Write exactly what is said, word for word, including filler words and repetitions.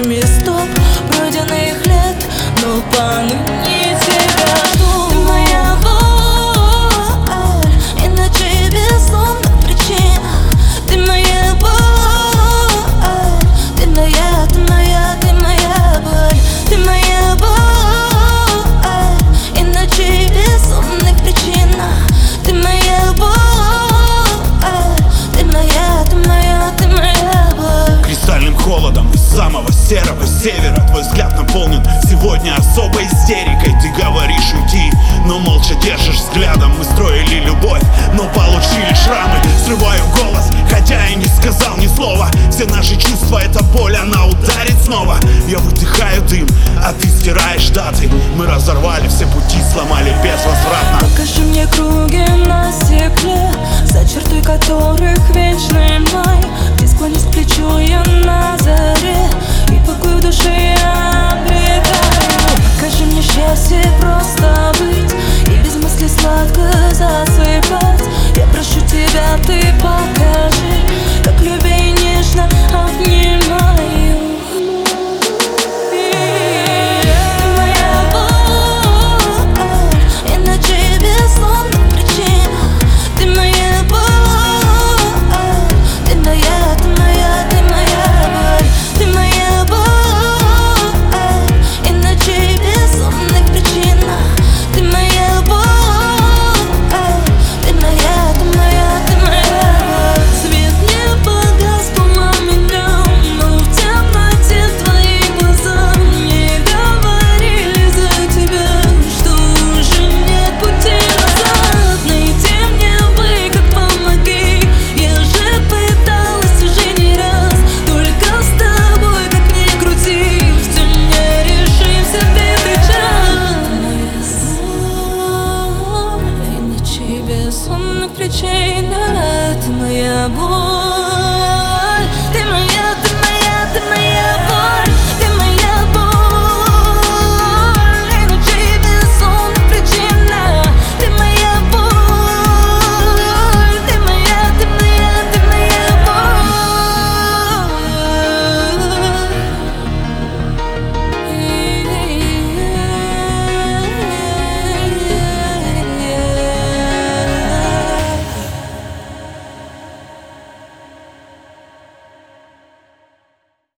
тысячами стоп пройденных лет, но поныне тебя жду. Ты моя боль, иначе безумная причина. Ты моя боль, ты моя, ты моя, ты моя боль. Ты моя боль, иначе безумных причина. Ты моя боль, ты моя, ты моя, ты моя боль. Кристальным холодом из самого серого севера твой взгляд наполнен сегодня особой истерикой. Ты говоришь уйти, но молча держишь взглядом. Мы строили любовь, но получили шрамы. Срываю голос, хотя и не сказал ни слова. Все наши чувства — это боль, она ударит снова. Я выдыхаю дым, а ты стираешь даты. Мы разорвали